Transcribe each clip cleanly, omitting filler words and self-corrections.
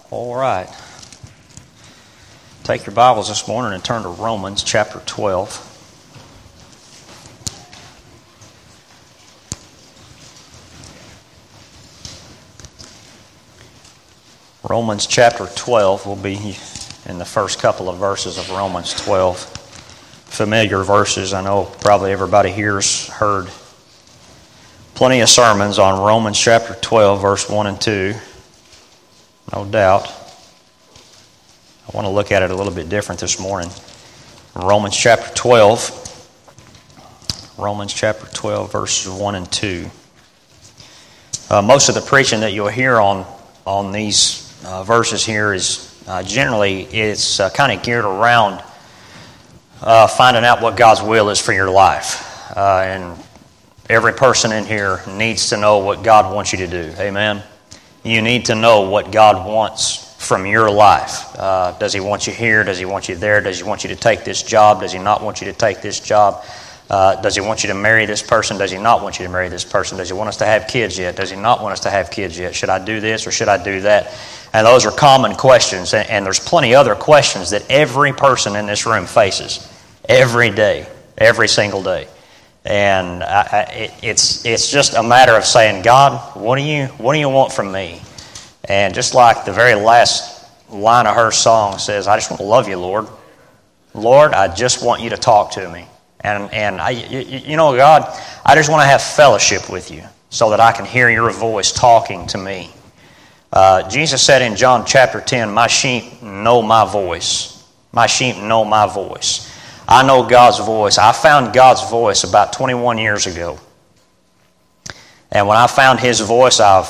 All right. Take your Bibles this morning and turn to Romans chapter 12. Romans chapter 12 will be in the first couple of verses of Romans 12. Familiar verses. I know probably everybody here's heard plenty of sermons on Romans chapter 12, verse 1 and 2. No doubt. I want to look at it a little bit different this morning. Romans chapter 12, verses 1 and 2. Most of the preaching that you'll hear on these verses here is generally it's kind of geared around finding out what God's will is for your life. And every person in here needs to know what God wants you to do. Amen? You need to know what God wants from your life. Does He want you here? Does He want you there? Does He want you to take this job? Does He not want you to take this job? Does He want you to marry this person? Does He not want you to marry this person? Does He want us to have kids yet? Does He not want us to have kids yet? Should I do this or should I do that? And those are common questions. And there's plenty other questions that every person in this room faces every day, every single day. And it's just a matter of saying, God, what do you want from me? And just like the very last line of her song says, I just want to love you, Lord. Lord, I just want you to talk to me. And you know, God, I just want to have fellowship with you so that I can hear your voice talking to me. Jesus said in John chapter 10, my sheep know my voice. My sheep know my voice. I know God's voice. I found God's voice about 21 years ago. And when I found His voice, I've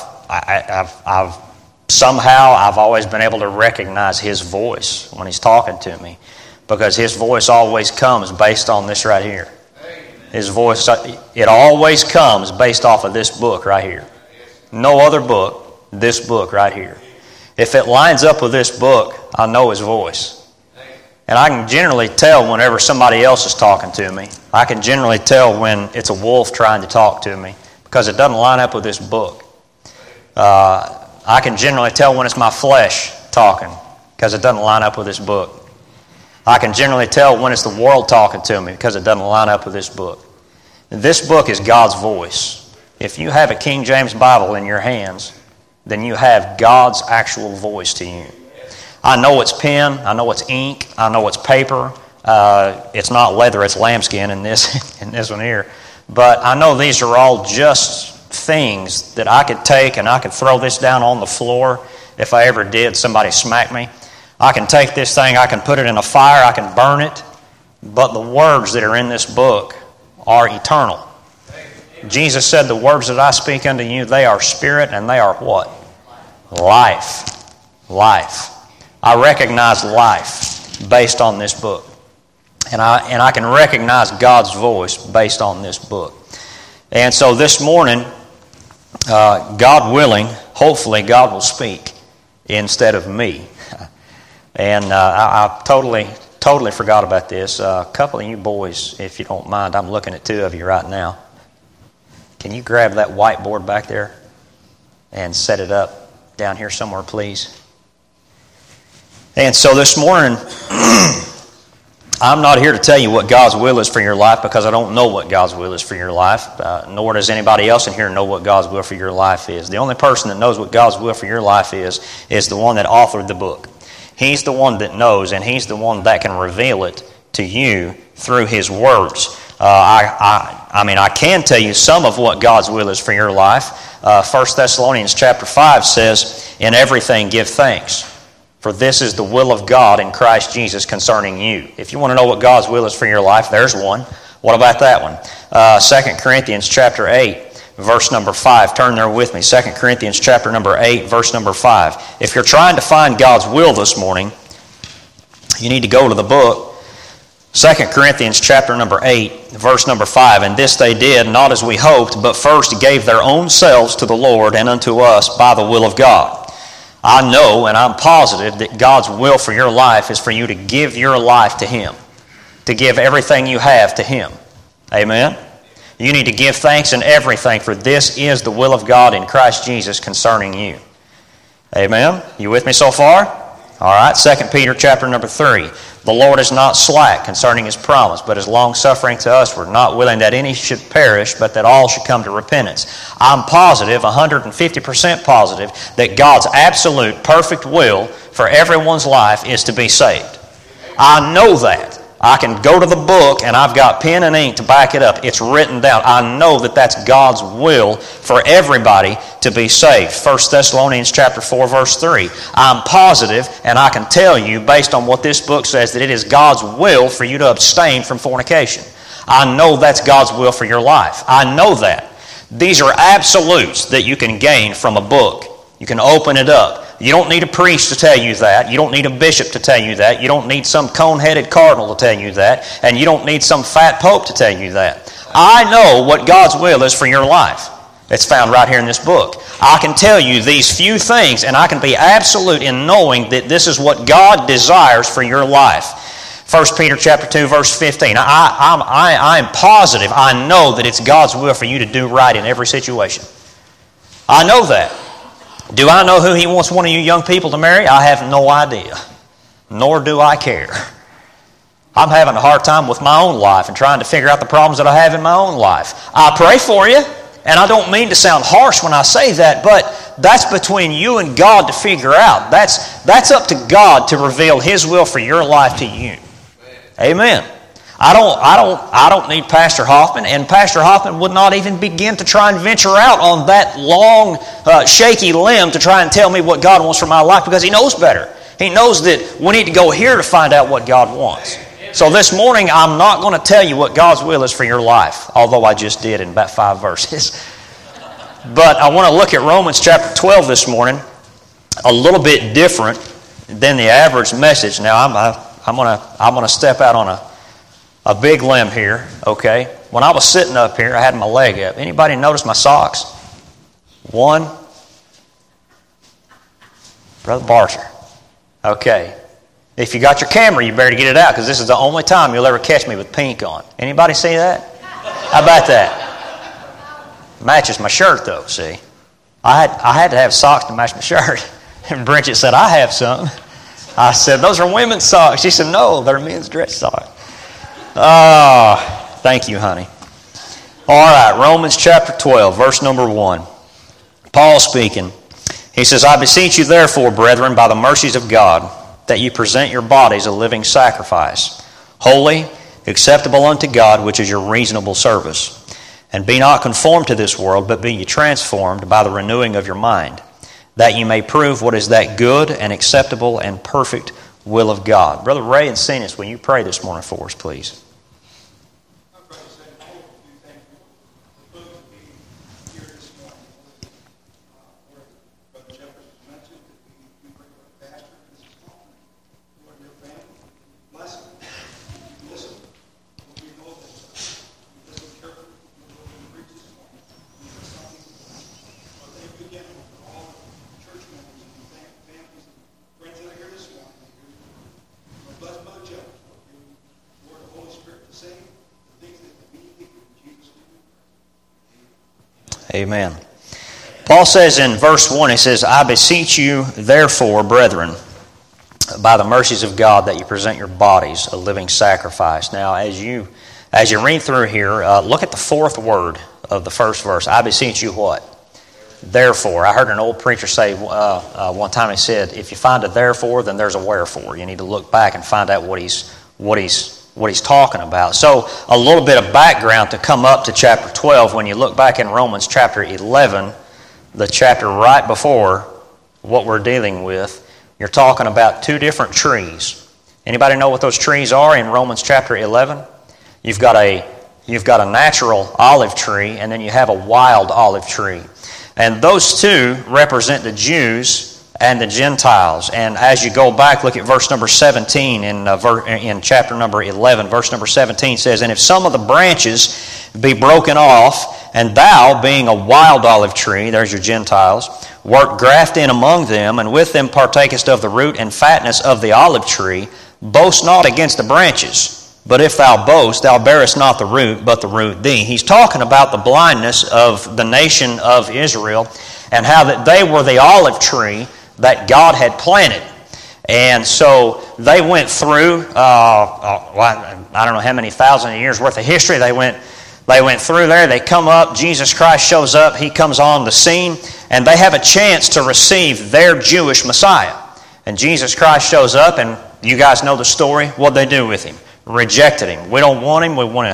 always been able to recognize His voice when He's talking to me. Because His voice always comes based on this right here. His voice, it always comes based off of this book right here. No other book, this book right here. If it lines up with this book, I know His voice. And I can generally tell whenever somebody else is talking to me. I can generally tell when it's a wolf trying to talk to me because it doesn't line up with this book. I can generally tell when it's my flesh talking because it doesn't line up with this book. I can generally tell when it's the world talking to me because it doesn't line up with this book. This book is God's voice. If you have a King James Bible in your hands, then you have God's actual voice to you. I know it's pen, I know it's ink, I know it's paper. It's not leather, it's lambskin in this one here. But I know these are all just things that I could take and I could throw this down on the floor if I ever did, somebody smack me. I can take this thing, I can put it in a fire, I can burn it. But the words that are in this book are eternal. Jesus said, the words that I speak unto you, they are spirit and they are what? Life. Life. I recognize life based on this book. And I can recognize God's voice based on this book. And so this morning, God willing, hopefully God will speak instead of me. And I totally forgot about this. A couple of you boys, if you don't mind, I'm looking at two of you right now. Can you grab that whiteboard back there and set it up down here somewhere, please? And so this morning, I'm not here to tell you what God's will is for your life because I don't know what God's will is for your life, nor does anybody else in here know what God's will for your life is. The only person that knows what God's will for your life is the one that authored the book. He's the one that knows, and He's the one that can reveal it to you through His words. I can tell you some of what God's will is for your life. 1 Thessalonians chapter 5 says, in everything give thanks. For this is the will of God in Christ Jesus concerning you. If you want to know what God's will is for your life, there's one. What about that one? 2 Corinthians chapter 8, verse number 5. Turn there with me. 2 Corinthians chapter number 8, verse number 5. If you're trying to find God's will this morning, you need to go to the book. 2 Corinthians chapter number 8, verse number 5. And this they did, not as we hoped, but first gave their own selves to the Lord and unto us by the will of God. I know and I'm positive that God's will for your life is for you to give your life to Him, to give everything you have to Him. Amen? You need to give thanks in everything, for this is the will of God in Christ Jesus concerning you. Amen? You with me so far? All right, 2 Peter chapter number 3. The Lord is not slack concerning His promise, but is long-suffering to usward, not willing that any should perish, but that all should come to repentance. I'm positive, 150% positive, that God's absolute perfect will for everyone's life is to be saved. I know that. I can go to the book and I've got pen and ink to back it up. It's written down. I know that that's God's will for everybody to be saved. 1 Thessalonians chapter 4 verse 3. I'm positive and I can tell you based on what this book says that it is God's will for you to abstain from fornication. I know that's God's will for your life. I know that. These are absolutes that you can gain from a book. You can open it up. You don't need a priest to tell you that. You don't need a bishop to tell you that. You don't need some cone-headed cardinal to tell you that. And you don't need some fat pope to tell you that. I know what God's will is for your life. It's found right here in this book. I can tell you these few things, and I can be absolute in knowing that this is what God desires for your life. 1 Peter chapter 2, verse 15. I'm positive, I know that it's God's will for you to do right in every situation. I know that. Do I know who He wants one of you young people to marry? I have no idea. Nor do I care. I'm having a hard time with my own life and trying to figure out the problems that I have in my own life. I pray for you, and I don't mean to sound harsh when I say that, but that's between you and God to figure out. That's up to God to reveal His will for your life to you. Amen. I don't need Pastor Hoffman, and Pastor Hoffman would not even begin to try and venture out on that long, shaky limb to try and tell me what God wants for my life because he knows better. He knows that we need to go here to find out what God wants. So this morning, I'm not going to tell you what God's will is for your life, although I just did in about 5 verses. But I want to look at Romans chapter 12 this morning, a little bit different than the average message. Now, I'm going to step out on a big limb here, okay? When I was sitting up here, I had my leg up. Anybody notice my socks? One. Brother Barter. Okay. If you got your camera, you better get it out because this is the only time you'll ever catch me with pink on. Anybody see that? How about that? Matches my shirt though, see? I had to have socks to match my shirt. And Bridget said, I have some. I said, those are women's socks. She said, no, they're men's dress socks. Oh, thank you, honey. All right, Romans chapter 12, verse number 1. Paul speaking. He says, I beseech you therefore, brethren, by the mercies of God, that you present your bodies a living sacrifice, holy, acceptable unto God, which is your reasonable service. And be not conformed to this world, but be ye transformed by the renewing of your mind, that you may prove what is that good and acceptable and perfect will of God. Brother Ray and Cenas, will you pray this morning for us, please? Amen. Paul says in verse 1, he says, I beseech you, therefore, brethren, by the mercies of God, that you present your bodies a living sacrifice. Now, as you read through here, look at the fourth word of the first verse. I beseech you what? Therefore. I heard an old preacher say one time, he said, if you find a therefore, then there's a wherefore. You need to look back and find out what he's talking about. So a little bit of background to come up to chapter 12. When you look back in Romans chapter 11, the chapter right before what we're dealing with, you're talking about two different trees. Anybody know what those trees are in Romans chapter 11? You've got a natural olive tree, and then you have a wild olive tree. And those two represent the Jews and the Gentiles. And as you go back, look at verse number 17 in chapter number 11. Verse number 17 says, and if some of the branches be broken off, and thou, being a wild olive tree, there's your Gentiles, wert grafted in among them, and with them partakest of the root and fatness of the olive tree, boast not against the branches. But if thou boast, thou bearest not the root, but the root thee. He's talking about the blindness of the nation of Israel, and how that they were the olive tree that God had planted. And so they went through, I don't know how many thousand years worth of history. They went through there. They come up. Jesus Christ shows up. He comes on the scene. And they have a chance to receive their Jewish Messiah. And Jesus Christ shows up, and you guys know the story. What'd they do with him? Rejected him. We don't want him. We want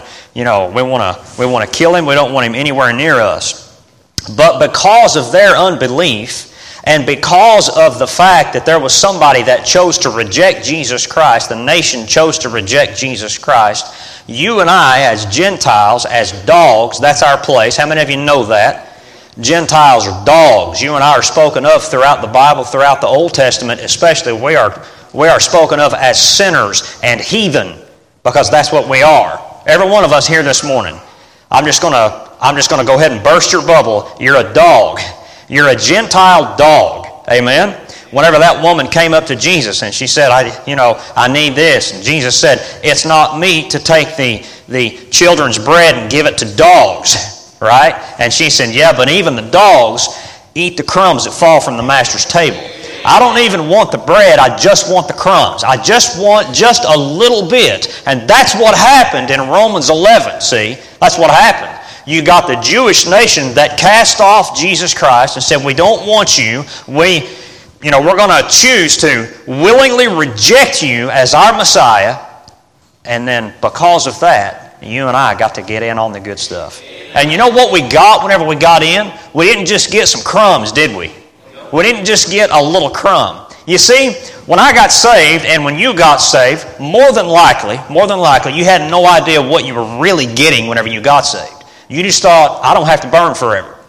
to kill him. We don't want him anywhere near us. But because of their unbelief, and because of the fact that there was somebody that chose to reject Jesus Christ, the nation chose to reject Jesus Christ, you and I as Gentiles, as dogs, that's our place. How many of you know that? Gentiles are dogs. You and I are spoken of throughout the Bible, throughout the Old Testament especially. We are spoken of as sinners and heathen, because that's what we are. Every one of us here this morning. I'm just going to go ahead and burst your bubble. You're a dog. You're a Gentile dog. Amen? Whenever that woman came up to Jesus and she said, I need this. And Jesus said, it's not meet to take the children's bread and give it to dogs. Right? And she said, yeah, but even the dogs eat the crumbs that fall from the master's table. I don't even want the bread. I just want the crumbs. I just want just a little bit. And that's what happened in Romans 11. See? That's what happened. You got the Jewish nation that cast off Jesus Christ and said, we don't want you. We're going to choose to willingly reject you as our Messiah. And then because of that, you and I got to get in on the good stuff. And you know what we got whenever we got in? We didn't just get some crumbs, did we? We didn't just get a little crumb. You see, when I got saved and when you got saved, more than likely, you had no idea what you were really getting whenever you got saved. You just thought, I don't have to burn forever.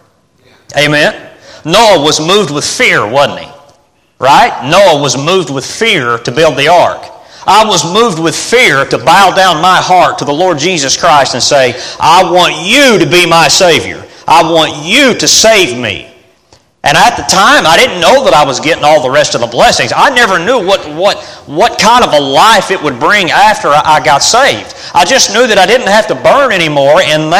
Amen? Noah was moved with fear, wasn't he? Right? Noah was moved with fear to build the ark. I was moved with fear to bow down my heart to the Lord Jesus Christ and say, I want you to be my Savior. I want you to save me. And at the time, I didn't know that I was getting all the rest of the blessings. I never knew what kind of a life it would bring after I got saved. I just knew that I didn't have to burn anymore, and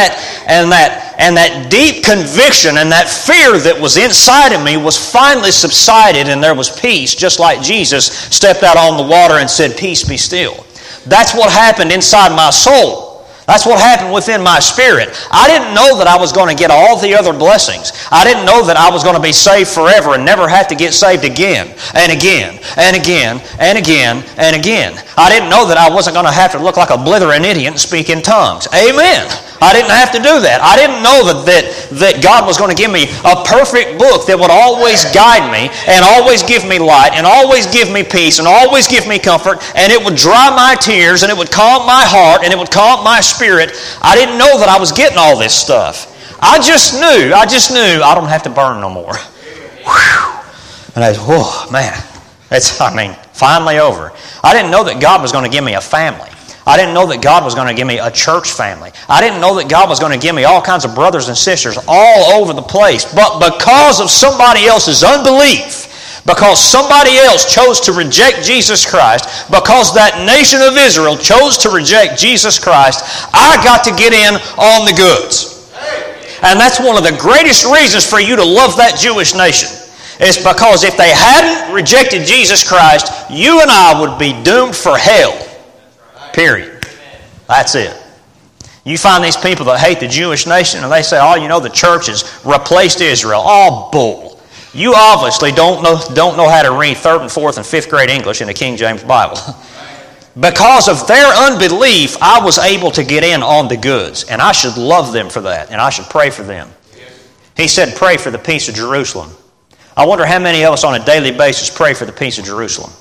that deep conviction and that fear that was inside of me was finally subsided, and there was peace, just like Jesus stepped out on the water and said, peace be still. That's what happened inside my soul. That's what happened within my spirit. I didn't know that I was going to get all the other blessings. I didn't know that I was going to be saved forever and never have to get saved again and again and again and again and again. I didn't know that I wasn't going to have to look like a blithering idiot and speak in tongues. Amen. I didn't have to do that. I didn't know that God was going to give me a perfect book that would always guide me and always give me light and always give me peace and always give me comfort, and it would dry my tears and it would calm my heart and it would calm my spirit. I didn't know that I was getting all this stuff. I just knew I don't have to burn no more. Whew. And I said, whoa, man, it's finally over. I didn't know that God was going to give me a family. I didn't know that God was going to give me a church family. I didn't know that God was going to give me all kinds of brothers and sisters all over the place. But because of somebody else's unbelief, because somebody else chose to reject Jesus Christ, because that nation of Israel chose to reject Jesus Christ, I got to get in on the goods. And that's one of the greatest reasons for you to love that Jewish nation. It's because if they hadn't rejected Jesus Christ, you and I would be doomed for hell. Period. That's it. You find these people that hate the Jewish nation and they say, the church has replaced Israel. All bull. You obviously don't know how to read 3rd and 4th and 5th grade English in the King James Bible. Because of their unbelief, I was able to get in on the goods. And I should love them for that. And I should pray for them. He said, pray for the peace of Jerusalem. I wonder how many of us on a daily basis pray for the peace of Jerusalem.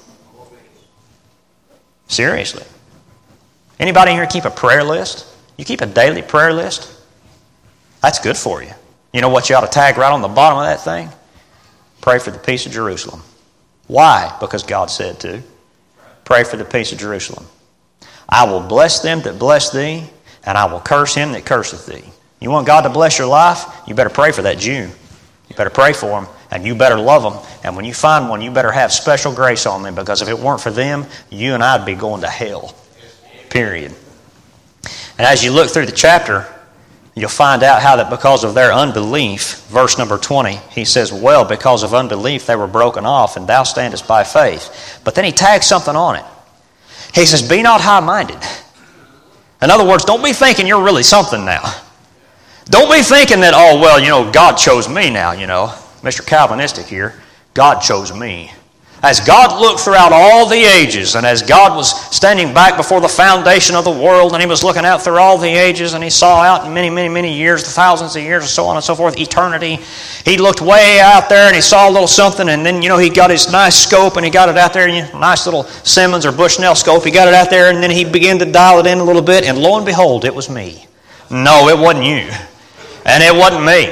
Seriously. Anybody here keep a prayer list? You keep a daily prayer list? That's good for you. You know what you ought to tag right on the bottom of that thing? Pray for the peace of Jerusalem. Why? Because God said to. Pray for the peace of Jerusalem. I will bless them that bless thee, and I will curse him that curseth thee. You want God to bless your life? You better pray for that Jew. You better pray for him, and you better love them. And when you find one, you better have special grace on them, because if it weren't for them, you and I'd be going to hell. Period. And as you look through the chapter, you'll find out how that because of their unbelief, verse number 20, he says, well, because of unbelief they were broken off, and thou standest by faith. But then he tags something on it. He says, be not high-minded. In other words, don't be thinking you're really something now. Don't be thinking that, oh, well, God chose me now, Mr. Calvinistic here. God chose me. As God looked throughout all the ages, and as God was standing back before the foundation of the world, and He was looking out through all the ages, and He saw out in many, many, many years, the thousands of years, and so on and so forth, eternity. He looked way out there, and He saw a little something, and then, He got His nice scope, and He got it out there, nice little Simmons or Bushnell scope. He got it out there, and then He began to dial it in a little bit, and lo and behold, it was me. No, it wasn't you. And it wasn't me.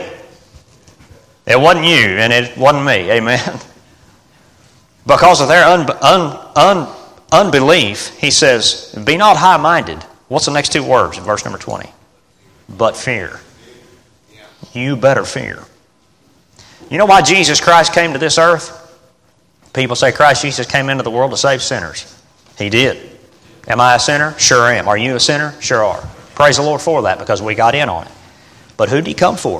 It wasn't you, and it wasn't me. Amen. Because of their unbelief, he says, be not high-minded. What's the next two words in verse number 20? But fear. You better fear. You know why Jesus Christ came to this earth? People say Christ Jesus came into the world to save sinners. He did. Am I a sinner? Sure am. Are you a sinner? Sure are. Praise the Lord for that, because we got in on it. But who did He come for?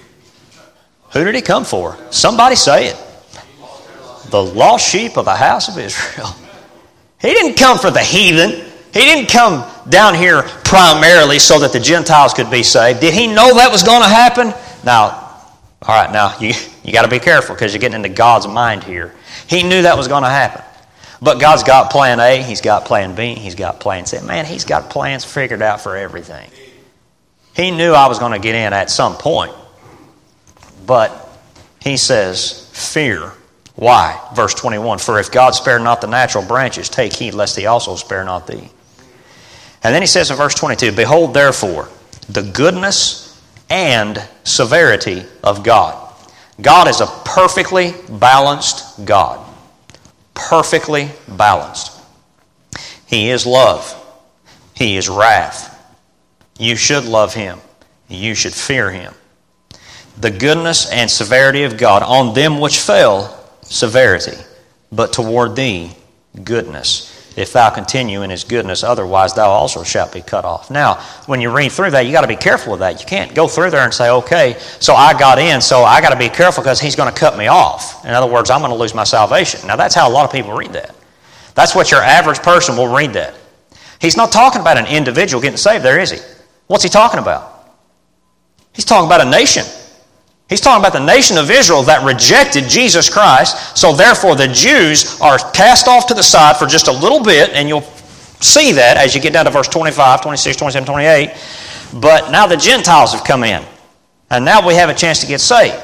Who did He come for? Somebody say it. The lost sheep of the house of Israel. He didn't come for the heathen. He didn't come down here primarily so that the Gentiles could be saved. Did He know that was going to happen? Now, all right, now you got to be careful, because you're getting into God's mind here. He knew that was going to happen. But God's got plan A, He's got plan B, He's got plan C. Man, He's got plans figured out for everything. He knew I was going to get in at some point. But He says, fear. Why? Verse 21, for if God spare not the natural branches, take heed lest He also spare not thee. And then he says in verse 22, behold therefore the goodness and severity of God. God is a perfectly balanced God. Perfectly balanced. He is love. He is wrath. You should love Him. You should fear Him. The goodness and severity of God on them which fell, severity, but toward thee goodness. If thou continue in His goodness, otherwise thou also shalt be cut off. Now, when you read through that, you got to be careful with that. You can't go through there and say, okay, so I got in, so I got to be careful because He's going to cut me off. In other words, I'm going to lose my salvation. Now, that's how a lot of people read that. That's what your average person will read that. He's not talking about an individual getting saved there, is He? What's He talking about? He's talking about a nation. He's talking about the nation of Israel that rejected Jesus Christ. So therefore the Jews are cast off to the side for just a little bit, and you'll see that as you get down to verse 25, 26, 27, 28. But now the Gentiles have come in, and now we have a chance to get saved.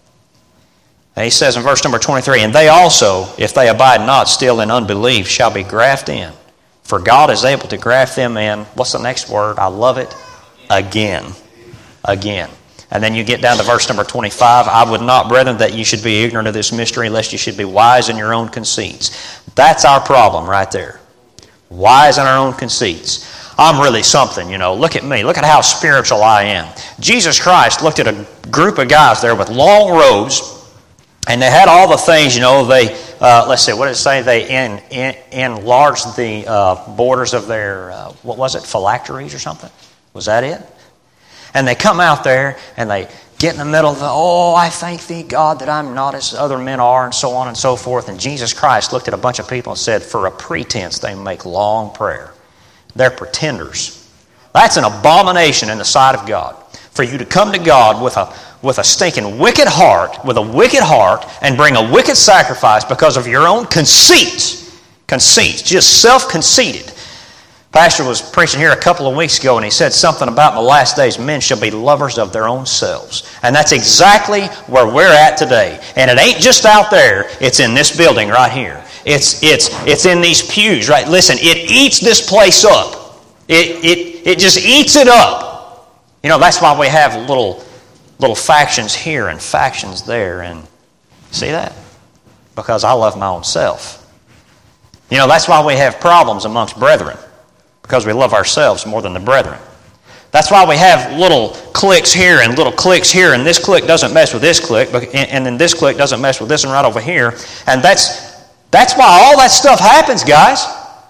And he says in verse number 23, and they also, if they abide not still in unbelief, shall be grafted in. For God is able to graft them in. What's the next word? I love it. Again. Again. And then you get down to verse number 25. I would not, brethren, that you should be ignorant of this mystery, lest you should be wise in your own conceits. That's our problem right there. Wise in our own conceits. I'm really something, Look at me. Look at how spiritual I am. Jesus Christ looked at a group of guys there with long robes, and they had all the things, they, let's see, what did it say? They enlarged the borders of their, phylacteries or something? Was that it? And they come out there and they get in the middle of I thank thee, God, that I'm not as other men are, and so on and so forth. And Jesus Christ looked at a bunch of people and said, for a pretense they make long prayer. They're pretenders. That's an abomination in the sight of God. For you to come to God with a stinking wicked heart, and bring a wicked sacrifice because of your own conceits, just self-conceited. Pastor was preaching here a couple of weeks ago, and he said something about in the last days men shall be lovers of their own selves. And that's exactly where we're at today. And it ain't just out there, it's in this building right here. It's in these pews, right? Listen, it eats this place up. It just eats it up. That's why we have little factions here and factions there. And see that? Because I love my own self. That's why we have problems amongst brethren. Because we love ourselves more than the brethren. That's why we have little cliques here and little cliques here, and this clique doesn't mess with this clique, and then this clique doesn't mess with this one right over here. And that's why all that stuff happens, guys.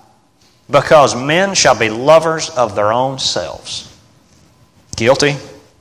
Because men shall be lovers of their own selves. Guilty?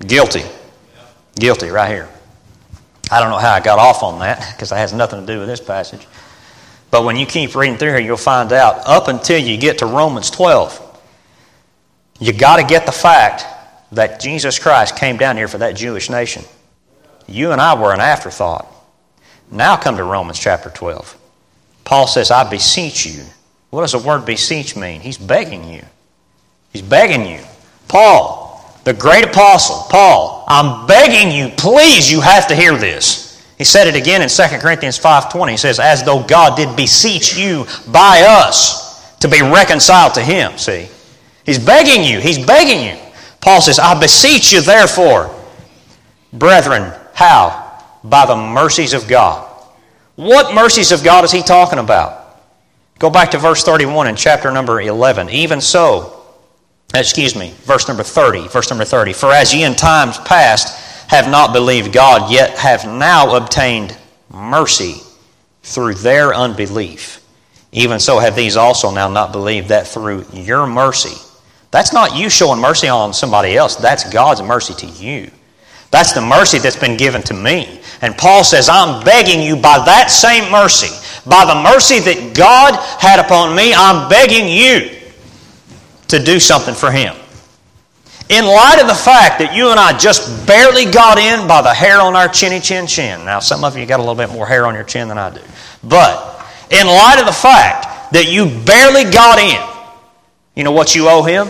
Guilty. Guilty right here. I don't know how I got off on that because that has nothing to do with this passage. But when you keep reading through here, you'll find out up until you get to Romans 12, you got to get the fact that Jesus Christ came down here for that Jewish nation. You and I were an afterthought. Now come to Romans chapter 12. Paul says, I beseech you. What does the word beseech mean? He's begging you. He's begging you. Paul, the great apostle, Paul, I'm begging you, please, you have to hear this. He said it again in 2 Corinthians 5:20. He says, as though God did beseech you by us to be reconciled to Him. See? He's begging you. He's begging you. Paul says, I beseech you therefore, brethren, how? By the mercies of God. What mercies of God is he talking about? Go back to verse 31 in chapter number 11. Even so, verse number 30. For as ye in times past have not believed God, yet have now obtained mercy through their unbelief. Even so have these also now not believed, that through your mercy. That's not you showing mercy on somebody else. That's God's mercy to you. That's the mercy that's been given to me. And Paul says, I'm begging you by that same mercy, by the mercy that God had upon me, I'm begging you to do something for Him. In light of the fact that you and I just barely got in by the hair on our chinny chin chin. Now, some of you got a little bit more hair on your chin than I do. But in light of the fact that you barely got in, you know what you owe Him?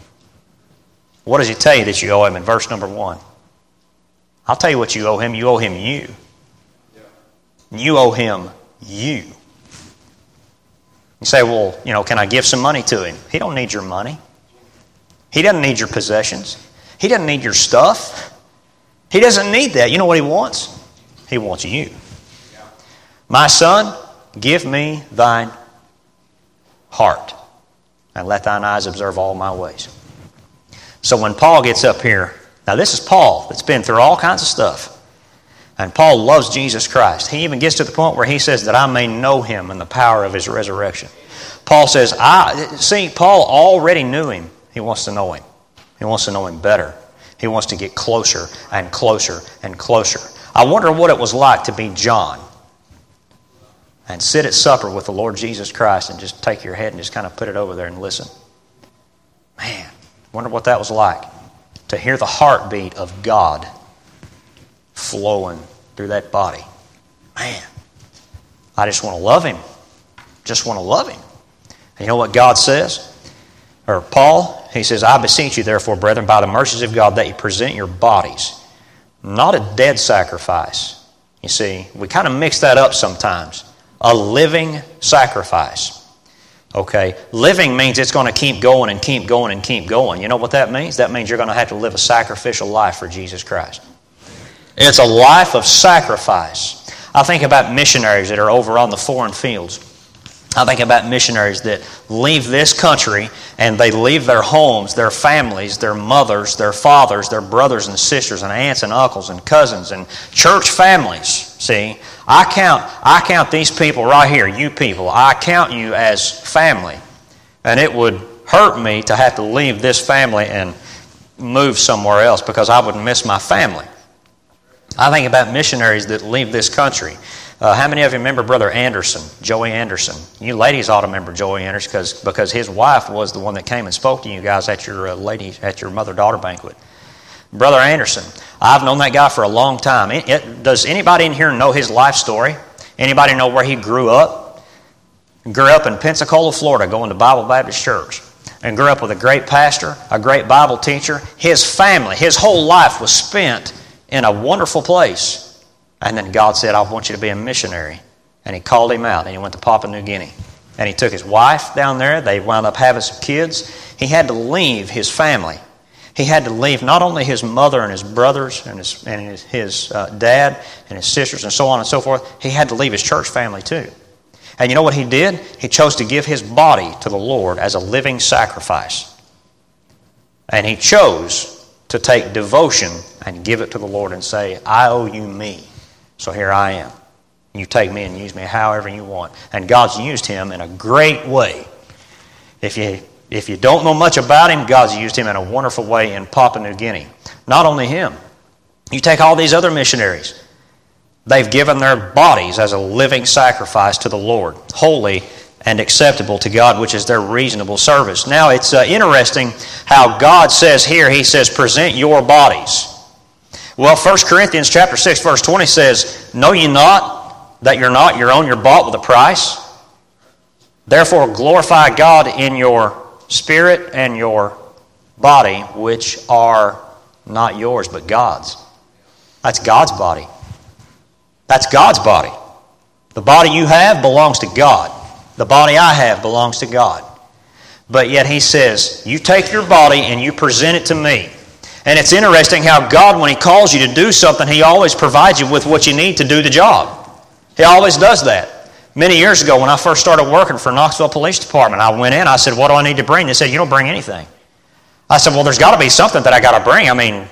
What does He tell you that you owe Him in verse number 1? I'll tell you what you owe Him. You owe Him you. You owe Him you. You say, well, can I give some money to Him? He don't need your money. He doesn't need your possessions. He doesn't need your stuff. He doesn't need that. You know what He wants? He wants you. My son, give me thine heart, and let thine eyes observe all my ways. So when Paul gets up here, now this is Paul that's been through all kinds of stuff. And Paul loves Jesus Christ. He even gets to the point where he says that I may know Him in the power of His resurrection. Paul says, Paul already knew Him. He wants to know Him. He wants to know Him better. He wants to get closer and closer and closer. I wonder what it was like to be John and sit at supper with the Lord Jesus Christ and just take your head and just kind of put it over there and listen. Man, wonder what that was like. To hear the heartbeat of God flowing through that body. Man, I just want to love Him. Just want to love Him. And you know what God says? Or Paul, he says, I beseech you therefore, brethren, by the mercies of God, that you present your bodies, not a dead sacrifice. You see, we kind of mix that up sometimes. A living sacrifice. Okay, living means it's going to keep going and keep going and keep going. You know what that means? That means you're going to have to live a sacrificial life for Jesus Christ. It's a life of sacrifice. I think about missionaries that are over on the foreign fields. I think about missionaries that leave this country and they leave their homes, their families, their mothers, their fathers, their brothers and sisters and aunts and uncles and cousins and church families. See, I count these people right here, you people, I count you as family. And it would hurt me to have to leave this family and move somewhere else because I would miss my family. I think about missionaries that leave this country. How many of you remember Brother Anderson, Joey Anderson? You ladies ought to remember Joey Anderson because his wife was the one that came and spoke to you guys at your mother-daughter banquet. Brother Anderson, I've known that guy for a long time. Does anybody in here know his life story? Anybody know where he grew up? Grew up in Pensacola, Florida, going to Bible Baptist Church. And grew up with a great pastor, a great Bible teacher. His family, his whole life was spent in a wonderful place. And then God said, I want you to be a missionary. And He called him out, and he went to Papua New Guinea. And he took his wife down there. They wound up having some kids. He had to leave his family. He had to leave not only his mother and his brothers and his dad and his sisters and so on and so forth. He had to leave his church family too. And you know what he did? He chose to give his body to the Lord as a living sacrifice. And he chose to take devotion and give it to the Lord and say, I owe you me. So here I am. You take me and use me however you want. And God's used him in a great way. If If you don't know much about him, God's used him in a wonderful way in Papua New Guinea. Not only him. You take all these other missionaries. They've given their bodies as a living sacrifice to the Lord, holy and acceptable to God, which is their reasonable service. Now, it's interesting how God says here, He says, present your bodies. Well, 1 Corinthians chapter 6, verse 20 says, know ye not that you're not your own, you're bought with a price? Therefore glorify God in your spirit and your body, which are not yours, but God's. That's God's body. That's God's body. The body you have belongs to God. The body I have belongs to God. But yet He says, you take your body and you present it to me. And it's interesting how God, when He calls you to do something, He always provides you with what you need to do the job. He always does that. Many years ago, when I first started working for Knoxville Police Department, I went in, I said, what do I need to bring? They said, you don't bring anything. I said, well, there's got to be something that I got to bring. I mean,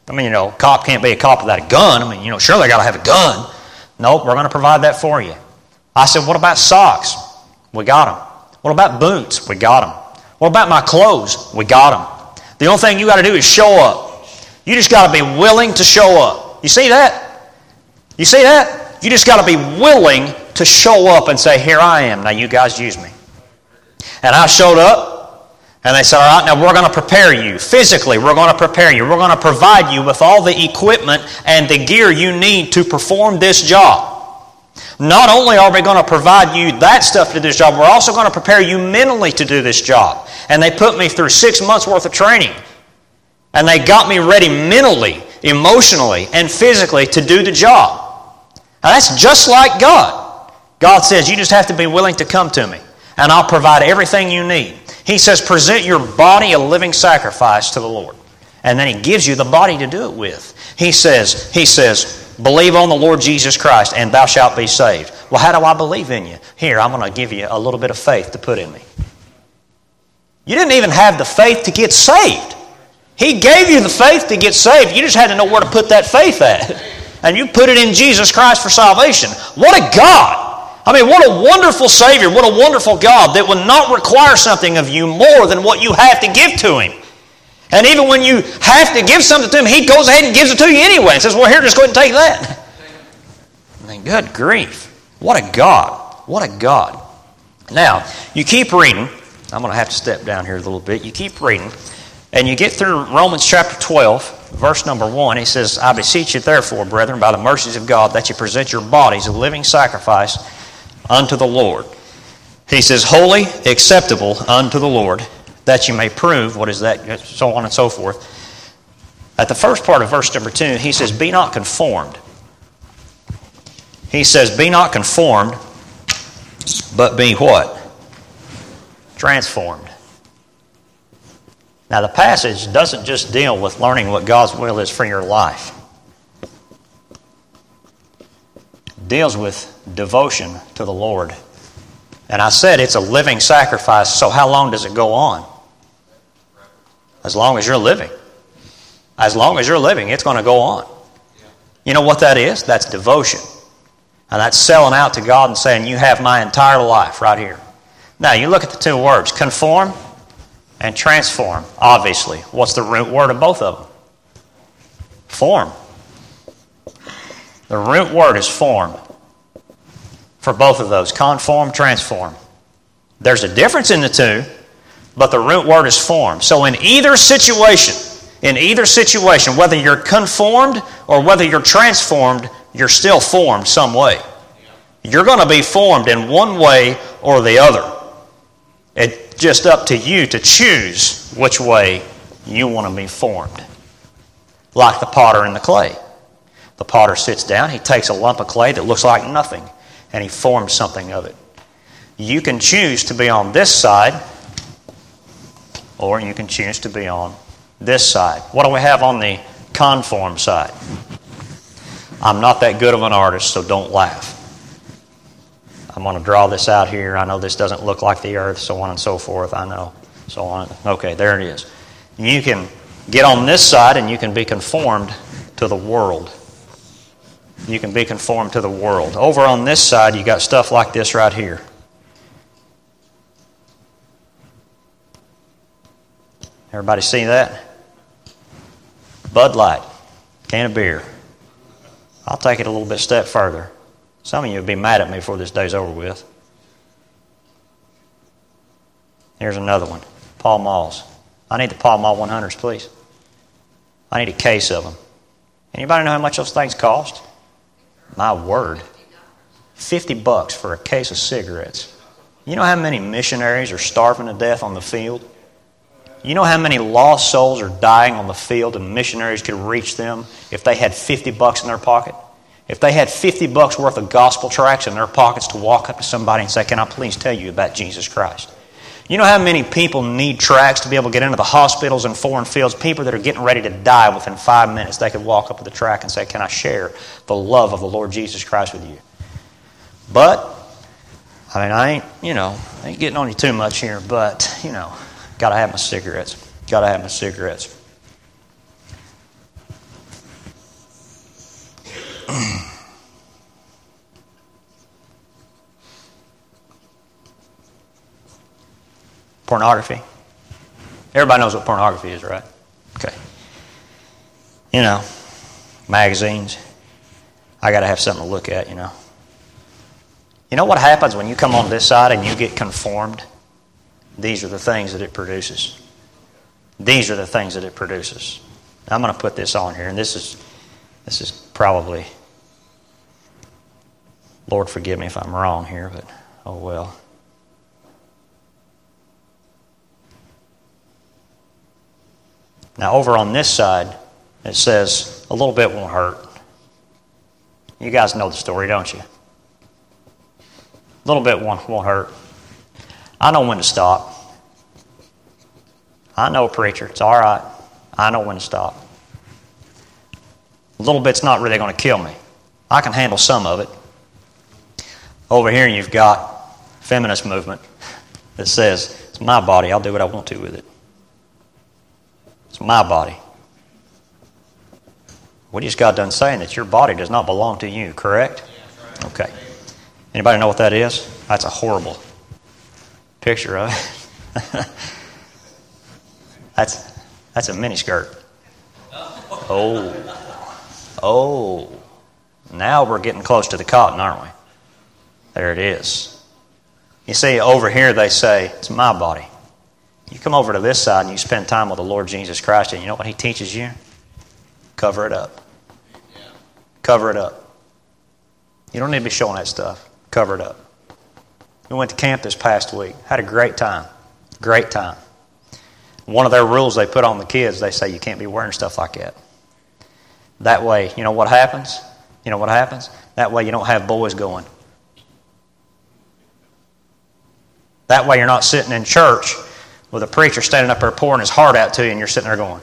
cop can't be a cop without a gun. Sure, they got to have a gun. Nope, we're going to provide that for you. I said, what about socks? We got them. What about boots? We got them. What about my clothes? We got them. The only thing you got to do is show up. You just got to be willing to show up. You see that? You see that? You just got to be willing to show up and say, here I am. Now you guys use me. And I showed up, and they said, all right, now we're going to prepare you. Physically, we're going to prepare you. We're going to provide you with all the equipment and the gear you need to perform this job. Not only are we going to provide you that stuff to do this job, we're also going to prepare you mentally to do this job. And they put me through 6 months worth of training. And they got me ready mentally, emotionally, and physically to do the job. Now that's just like God. God says you just have to be willing to come to me, and I'll provide everything you need. He says present your body a living sacrifice to the Lord. And then He gives you the body to do it with. He says, believe on the Lord Jesus Christ, and thou shalt be saved. Well, how do I believe in you? Here, I'm going to give you a little bit of faith to put in me. You didn't even have the faith to get saved. He gave you the faith to get saved. You just had to know where to put that faith at. And you put it in Jesus Christ for salvation. What a God! I mean, what a wonderful Savior. What a wonderful God that would not require something of you more than what you have to give to Him. And even when you have to give something to Him, He goes ahead and gives it to you anyway and says, well, here, just go ahead and take that. I mean, good grief. What a God. What a God. Now, you keep reading. I'm going to have to step down here a little bit. You keep reading. And you get through Romans chapter 12, verse number 1. He says, I beseech you therefore, brethren, by the mercies of God, that you present your bodies a living sacrifice unto the Lord. He says, holy, acceptable unto the Lord, that you may prove, what is that, so on and so forth. At the first part of verse number 2, he says, be not conformed. He says, be not conformed, but be what? Transformed. Now the passage doesn't just deal with learning what God's will is for your life. It deals with devotion to the Lord. And I said it's a living sacrifice, so how long does it go on? As long as you're living. As long as you're living, it's going to go on. You know what that is? That's devotion. And that's selling out to God and saying, you have my entire life right here. Now, you look at the two words, conform and transform, obviously. What's the root word of both of them? Form. The root word is form for both of those, conform, transform. There's a difference in the two, but the root word is form. So in either situation, whether you're conformed or whether you're transformed, you're still formed some way. You're going to be formed in one way or the other. It's just up to you to choose which way you want to be formed. Like the potter and the clay. The potter sits down, he takes a lump of clay that looks like nothing, and he forms something of it. You can choose to be on this side, or you can choose to be on this side. What do we have on the conform side? I'm not that good of an artist, so don't laugh. I'm going to draw this out here. I know this doesn't look like the earth, so on and so forth. I know. So on. Okay, there it is. You can get on this side and you can be conformed to the world. You can be conformed to the world. Over on this side, you got stuff like this right here. Everybody see that? Bud Light, can of beer. I'll take it a little bit step further. Some of you will be mad at me before this day's over with. Here's another one. Pall Malls. I need the Pall Mall 100s, please. I need a case of them. Anybody know how much those things cost? My word. $50 for a case of cigarettes. You know how many missionaries are starving to death on the field? You know how many lost souls are dying on the field and missionaries could reach them if they had $50 in their pocket? If they had $50 worth of gospel tracts in their pockets to walk up to somebody and say, "Can I please tell you about Jesus Christ?" You know how many people need tracts to be able to get into the hospitals and foreign fields? People that are getting ready to die within 5 minutes, they could walk up with a tract and say, "Can I share the love of the Lord Jesus Christ with you?" But, I ain't getting on you too much here, but, gotta have my cigarettes. Gotta have my cigarettes. Pornography. Everybody knows what pornography is, right? Okay. Magazines. I got to have something to look at, You know what happens when you come on this side and you get conformed? These are the things that it produces. These are the things that it produces. I'm going to put this on here, and this is probably, Lord forgive me if I'm wrong here, but oh well. Now over on this side, it says, a little bit won't hurt. You guys know the story, don't you? A little bit won't hurt. I know when to stop. I know, preacher, it's all right. I know when to stop. A little bit's not really going to kill me. I can handle some of it. Over here you've got feminist movement that says, it's my body, I'll do what I want to with it. It's my body. We just got done saying that your body does not belong to you, correct? Okay. Anybody know what that is? That's a horrible picture of it. That's a miniskirt. Oh. Now we're getting close to the cotton, aren't we? There it is. You see, over here they say, it's my body. You come over to this side and you spend time with the Lord Jesus Christ, and you know what He teaches you? Cover it up. Cover it up. You don't need to be showing that stuff. Cover it up. We went to camp this past week. Had a great time. Great time. One of their rules they put on the kids, they say you can't be wearing stuff like that. That way, you know what happens? You know what happens? That way you don't have boys going. That way you're not sitting in church with a preacher standing up there pouring his heart out to you and you're sitting there going.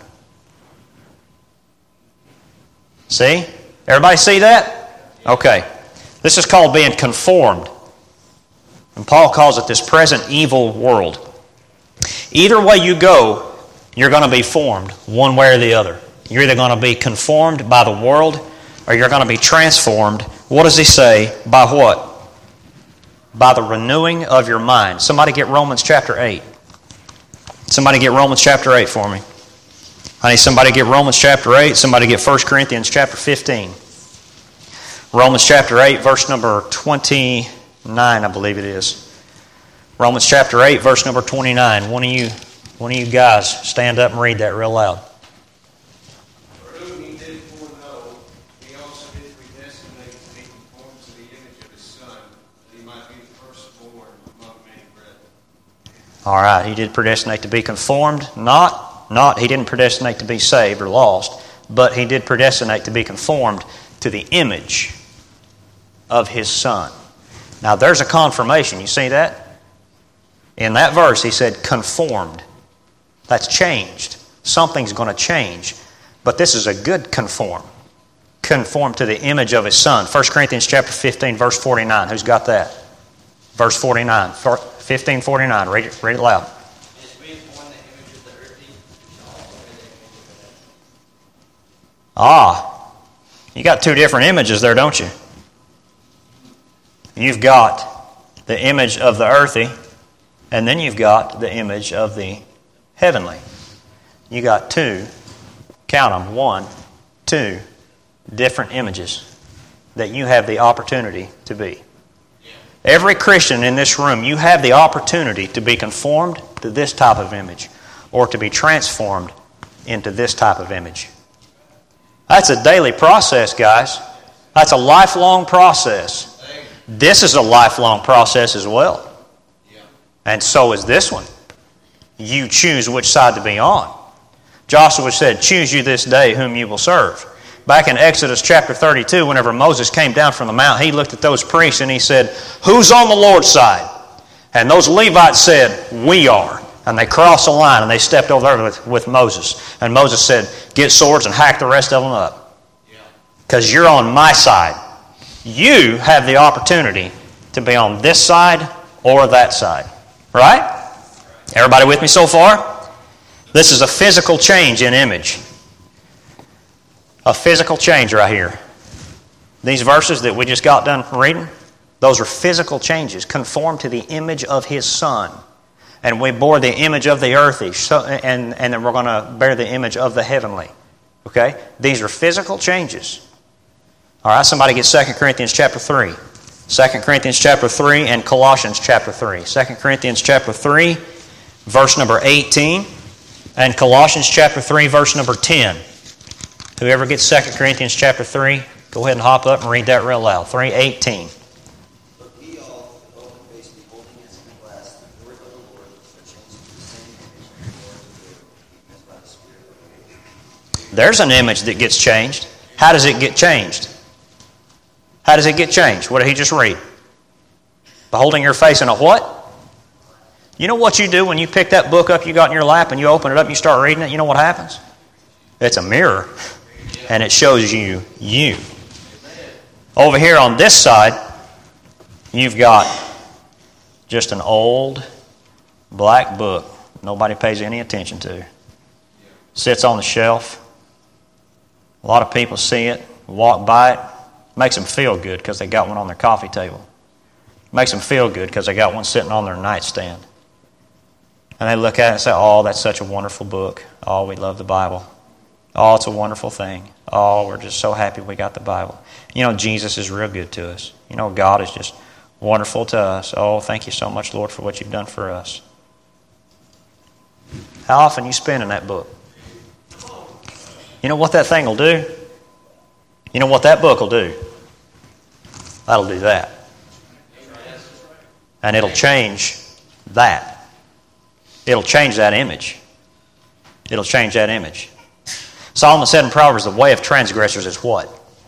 See? Everybody see that? Okay. This is called being conformed. And Paul calls it this present evil world. Either way you go, you're going to be formed one way or the other. You're either going to be conformed by the world or you're going to be transformed. What does he say? By what? By the renewing of your mind. Somebody get Romans chapter 8. Somebody get Romans chapter 8 for me. I need somebody get Romans chapter 8. Somebody get 1 Corinthians chapter 15. Romans chapter 8, verse number 29, I believe it is. Romans chapter 8, verse number 29. One of you guys stand up and read that real loud. For whom He did foreknow, He also did predestinate to be conformed to the image of His Son, that He might be the firstborn among many brethren. All right, He did predestinate to be conformed. He didn't predestinate to be saved or lost, but He did predestinate to be conformed to the image of His Son. Now there's a confirmation. You see that? In that verse He said conformed. That's changed. Something's going to change. But this is a good conform. Conform to the image of His Son. 1 Corinthians chapter 15, verse 49. Who's got that? Verse 49. 15:49. Read it loud. You got two different images there, don't you? You've got the image of the earthy, and then you've got the image of the heavenly. you got two, count them, 1, 2 different images that you have the opportunity to be. Every Christian in this room, you have the opportunity to be conformed to this type of image or to be transformed into this type of image. That's a daily process, guys. That's a lifelong process. This is a lifelong process as well. And so is this one. You choose which side to be on. Joshua said, choose you this day whom you will serve. Back in Exodus chapter 32, whenever Moses came down from the mount, he looked at those priests and he said, who's on the Lord's side? And those Levites said, we are. And they crossed the line and they stepped over there with Moses. And Moses said, get swords and hack the rest of them up. Because you're on my side. You have the opportunity to be on this side or that side. Right? Everybody with me so far? This is a physical change in image. A physical change right here. These verses that we just got done reading, those are physical changes. Conform to the image of His Son. And we bore the image of the earthy, and then we're going to bear the image of the heavenly. Okay? These are physical changes. All right, somebody get 2 Corinthians chapter 3. 2 Corinthians chapter 3 and Colossians chapter 3. 2 Corinthians chapter 3, verse number 18, and Colossians chapter 3, verse number 10. Whoever gets 2 Corinthians chapter 3, go ahead and hop up and read that real loud. 3:18. But ye all, with open face, beholding as in a glass the glory of the Lord, are changed to the same image of the Lord as by the Spirit of God. There's an image that gets changed. How does it get changed? How does it get changed? What did he just read? Beholding your face in a what? You know what you do when you pick that book up you got in your lap and you open it up and you start reading it? You know what happens? It's a mirror. And it shows you you. Over here on this side, you've got just an old black book nobody pays any attention to. Sits on the shelf. A lot of people see it, walk by it. Makes them feel good because they got one on their coffee table. Makes them feel good because they got one sitting on their nightstand. And they look at it and say, oh, that's such a wonderful book. Oh, we love the Bible. Oh, it's a wonderful thing. Oh, we're just so happy we got the Bible. You know, Jesus is real good to us. You know, God is just wonderful to us. Oh, thank you so much, Lord, for what you've done for us. How often you spend in that book? You know what that thing will do? You know what that book will do? That'll do that. And it'll change that. It'll change that image. It'll change that image. Solomon said in Proverbs, the way of transgressors is what?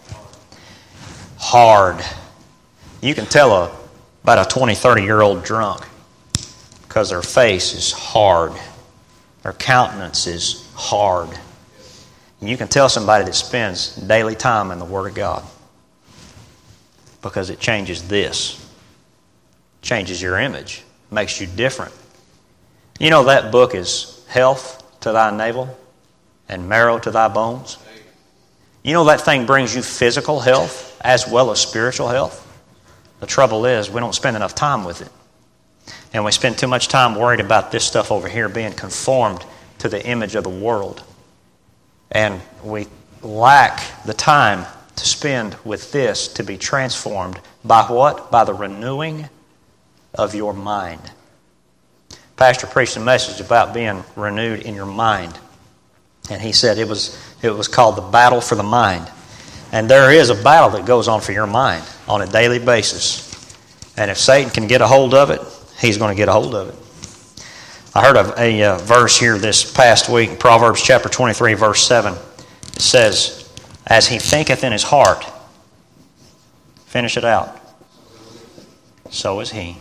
Hard. You can tell about a 20, 30-year-old drunk because their face is hard. Their countenance is hard. And you can tell somebody that spends daily time in the Word of God because it changes this. Changes your image. Makes you different. You know that book is health to thy navel and marrow to thy bones. You know that thing brings you physical health as well as spiritual health. The trouble is we don't spend enough time with it. And we spend too much time worried about this stuff over here being conformed to the image of the world. And we lack the time to spend with this to be transformed by what? By the renewing of your mind. Pastor preached a message about being renewed in your mind. And he said it was called the battle for the mind. And there is a battle that goes on for your mind on a daily basis. And if Satan can get a hold of it, he's going to get a hold of it. I heard of a verse here this past week, Proverbs chapter 23, verse 7. It says, as he thinketh in his heart, finish it out, so is he.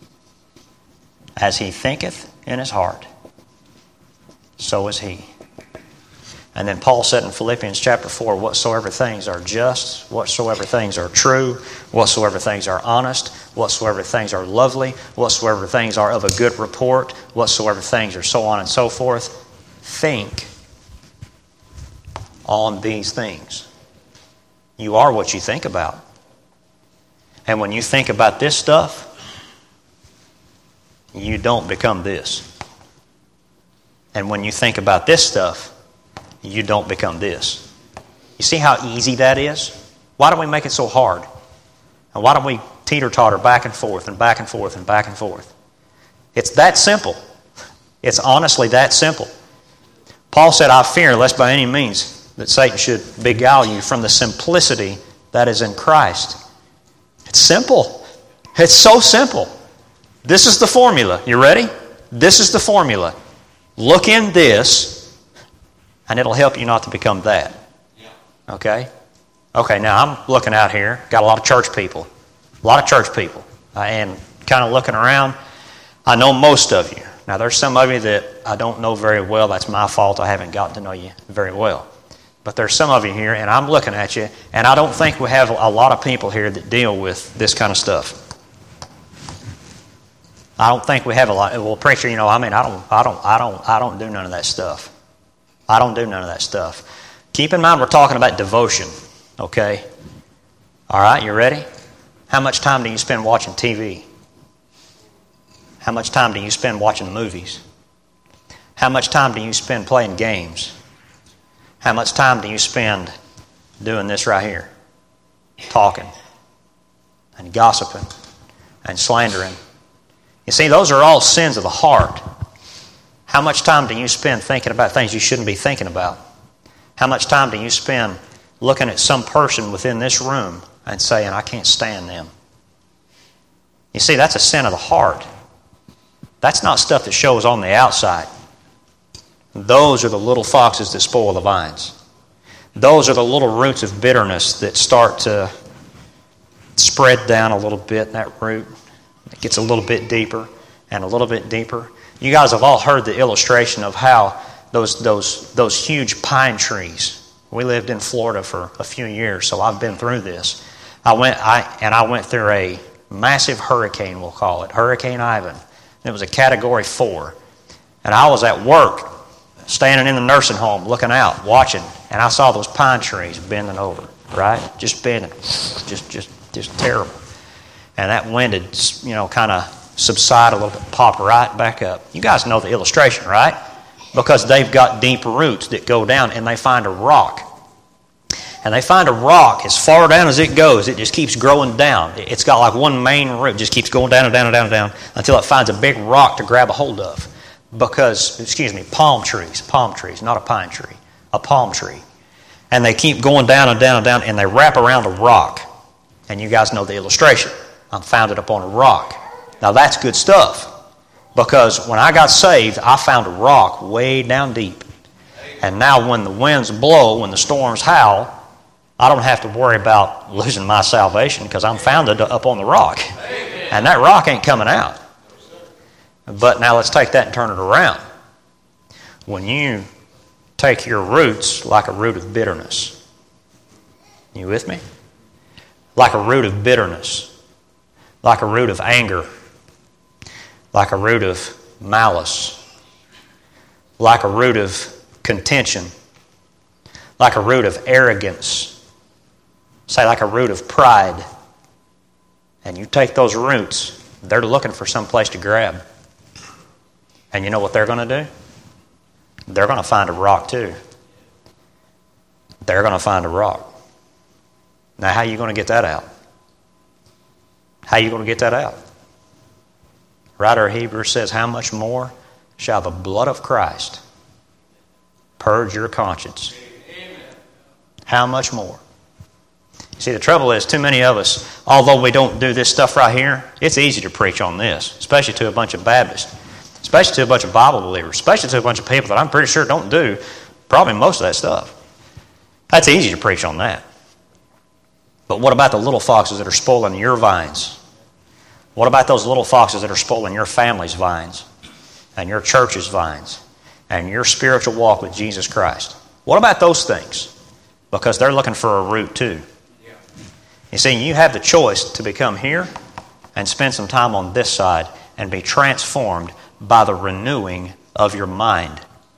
As he thinketh in his heart, so is he. And then Paul said in Philippians chapter 4, whatsoever things are just, whatsoever things are true, whatsoever things are honest, whatsoever things are lovely, whatsoever things are of a good report, whatsoever things are so on and so forth, think on these things. You are what you think about. And when you think about this stuff, you don't become this. And when you think about this stuff, you don't become this. You see how easy that is? Why do we make it so hard? And why don't we teeter-totter back and forth and back and forth and back and forth? It's that simple. It's honestly that simple. Paul said, I fear lest by any means that Satan should beguile you from the simplicity that is in Christ. It's simple. It's so simple. This is the formula. You ready? This is the formula. Look in this, and it'll help you not to become that. Okay? Okay, now I'm looking out here. Got a lot of church people. And kind of looking around. I know most of you. Now, there's some of you that I don't know very well. That's my fault. I haven't gotten to know you very well. But there's some of you here, and I'm looking at you, and I don't think we have a lot of people here that deal with this kind of stuff. I don't think we have a lot. Well, preacher, I don't do none of that stuff. I don't do none of that stuff. Keep in mind, we're talking about devotion. Okay? All right, you ready? How much time do you spend watching TV? How much time do you spend watching movies? How much time do you spend playing games? How much time do you spend doing this right here? Talking and gossiping and slandering. You see, those are all sins of the heart. How much time do you spend thinking about things you shouldn't be thinking about? How much time do you spend looking at some person within this room and saying, I can't stand them? You see, that's a sin of the heart. That's not stuff that shows on the outside. Those are the little foxes that spoil the vines. Those are the little roots of bitterness that start to spread down a little bit in that root. It gets a little bit deeper and a little bit deeper. You guys have all heard the illustration of how those huge pine trees. We lived in Florida for a few years, so I've been through this. I went through a massive hurricane, we'll call it, Hurricane Ivan. It was a Category 4. And I was at work, standing in the nursing home, looking out, watching, and I saw those pine trees bending over, right? Just bending. Just terrible. And that wind had, kind of subside a little bit, pop right back up. You guys know the illustration, right? Because they've got deep roots that go down, and they find a rock. And they find a rock as far down as it goes. It just keeps growing down. It's got like one main root. Just keeps going down and down and down and down until it finds a big rock to grab a hold of. Palm trees, not a pine tree, a palm tree. And they keep going down and down and down, and they wrap around a rock. And you guys know the illustration. I'm founded upon a rock. Now that's good stuff. Because when I got saved, I found a rock way down deep. And now when the winds blow, when the storms howl, I don't have to worry about losing my salvation because I'm founded up on the rock. And that rock ain't coming out. But now let's take that and turn it around. When you take your roots like a root of bitterness. You with me? Like a root of bitterness. Like a root of anger. Like a root of malice. Like a root of contention. Like a root of arrogance. Say like a root of pride. And you take those roots, they're looking for some place to grab. And you know what they're going to do? They're going to find a rock too. They're going to find a rock. Now how are you going to get that out? How are you going to get that out? Writer of Hebrews says, how much more shall the blood of Christ purge your conscience? How much more? See, the trouble is, too many of us, although we don't do this stuff right here, it's easy to preach on this, especially to a bunch of Baptists, especially to a bunch of Bible believers, especially to a bunch of people that I'm pretty sure don't do probably most of that stuff. That's easy to preach on that. But what about the little foxes that are spoiling your vines? What about those little foxes that are spoiling your family's vines and your church's vines and your spiritual walk with Jesus Christ? What about those things? Because they're looking for a root too. You see, you have the choice to become here and spend some time on this side and be transformed by the renewing of your mind.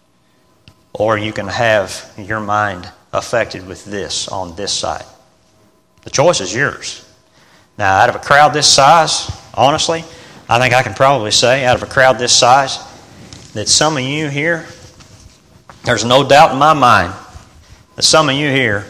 Or you can have your mind affected with this on this side. The choice is yours. Now, out of a crowd this size, honestly, I think I can probably say, out of a crowd this size, that some of you here There's no doubt in my mind that some of you here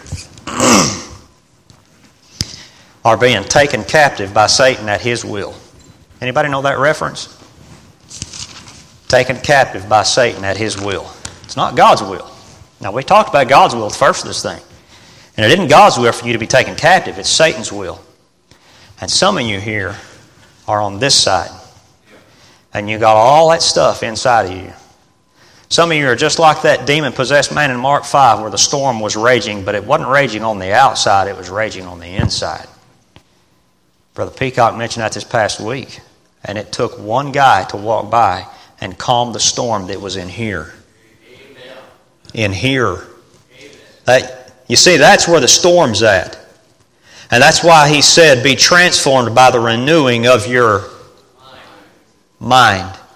are being taken captive by Satan at his will. Anybody know that reference? Taken captive by Satan at his will. It's not God's will. Now, we talked about God's will at the first of this thing. And it isn't God's will for you to be taken captive. It's Satan's will. And some of you here are on this side. And you got all that stuff inside of you. Some of you are just like that demon-possessed man in Mark 5 where the storm was raging, but it wasn't raging on the outside, it was raging on the inside. Brother Peacock mentioned that this past week. And it took one guy to walk by and calm the storm that was in here. Amen. In here. You see, that's where the storm's at. And that's why he said, be transformed by the renewing of your mind.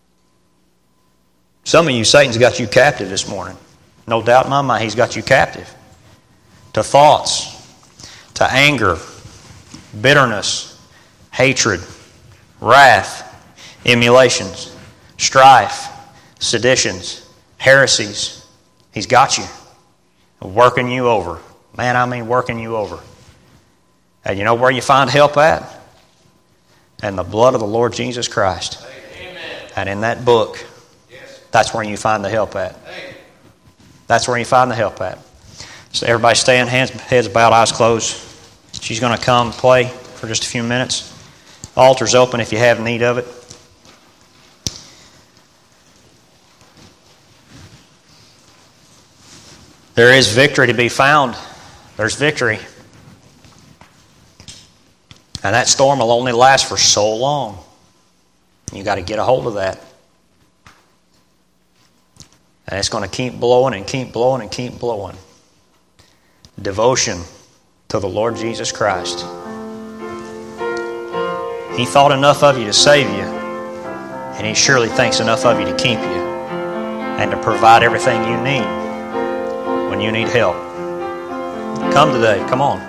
Some of you, Satan's got you captive this morning. No doubt in my mind, he's got you captive. To thoughts, to anger, bitterness, hatred, wrath, emulations, strife, seditions, heresies. He's got you. Working you over. Man, I mean working you over. And you know where you find help at? In the blood of the Lord Jesus Christ. Amen. And in that book, that's where you find the help at. That's where you find the help at. So everybody stand, heads bowed, eyes closed. She's going to come play for just a few minutes. The altar's open if you have need of it. There is victory to be found. There's victory. And that storm will only last for so long. You got to get a hold of that. And it's going to keep blowing and keep blowing and keep blowing. Devotion to the Lord Jesus Christ. He thought enough of you to save you. And He surely thinks enough of you to keep you. And to provide everything you need when you need help. Come today. Come on.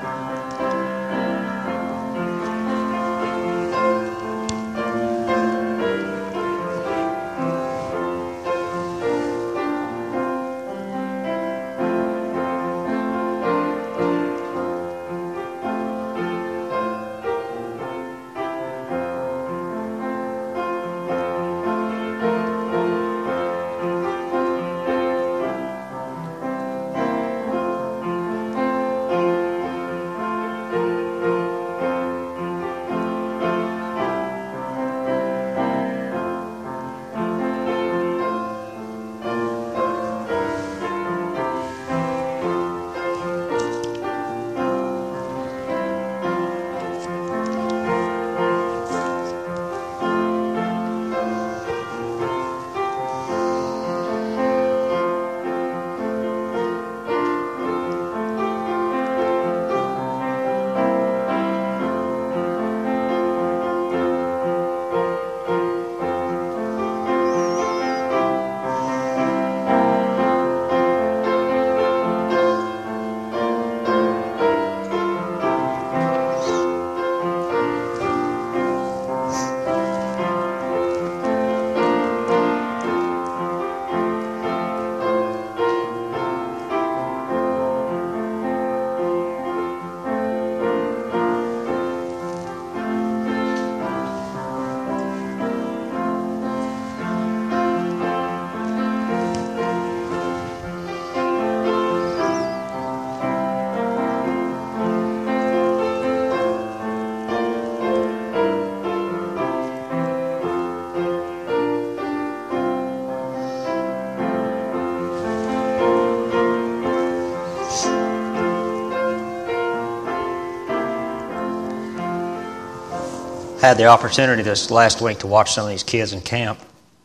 Had the opportunity this last week to watch some of these kids in camp.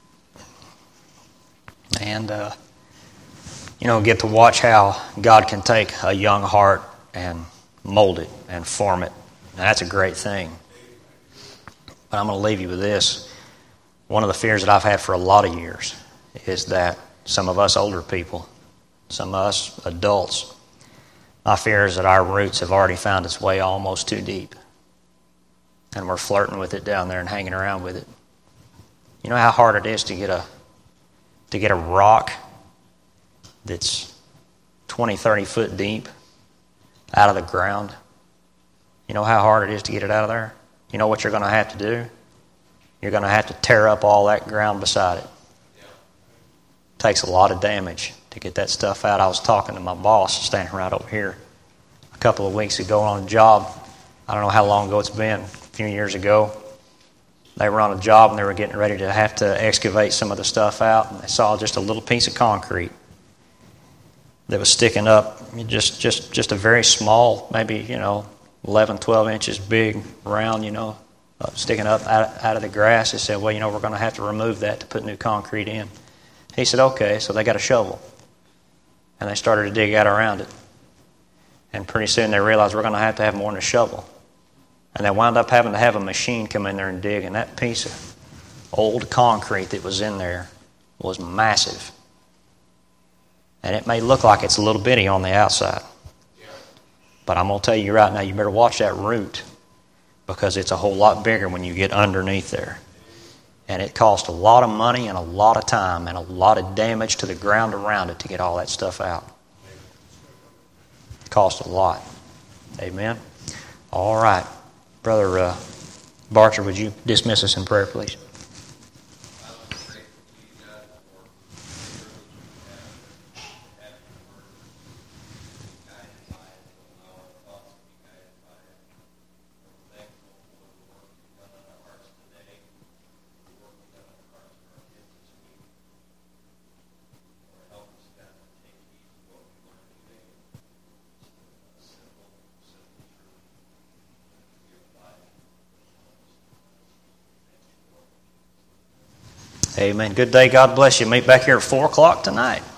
And, get to watch how God can take a young heart and mold it and form it. And that's a great thing. But I'm going to leave you with this. One of the fears that I've had for a lot of years is that some of us older people, some of us adults, my fear is that our roots have already found its way almost too deep. And we're flirting with it down there and hanging around with it. You know how hard it is to get a rock that's 20, 30 foot deep out of the ground. You know how hard it is to get it out of there? You know what you're going to have to do? You're going to have to tear up all that ground beside it. It takes a lot of damage to get that stuff out. I was talking to my boss standing right over here a couple of weeks ago on a job. I don't know how long ago it's been, a few years ago. They were on a job and they were getting ready to have to excavate some of the stuff out, and they saw just a little piece of concrete that was sticking up, just a very small, maybe, 11, 12 inches big, round, sticking up out of the grass. They said, well, we're going to have to remove that to put new concrete in. He said, okay, so they got a shovel. And they started to dig out around it. And pretty soon they realized we're going to have more than a shovel. And they wound up having to have a machine come in there and dig, and that piece of old concrete that was in there was massive. And it may look like it's a little bitty on the outside. But I'm going to tell you right now, you better watch that root, because it's a whole lot bigger when you get underneath there. And it cost a lot of money and a lot of time and a lot of damage to the ground around it to get all that stuff out. It cost a lot. Amen? All right. Brother Barcher, would you dismiss us in prayer, please? Amen. Good day. God bless you. Meet back here at 4 o'clock tonight.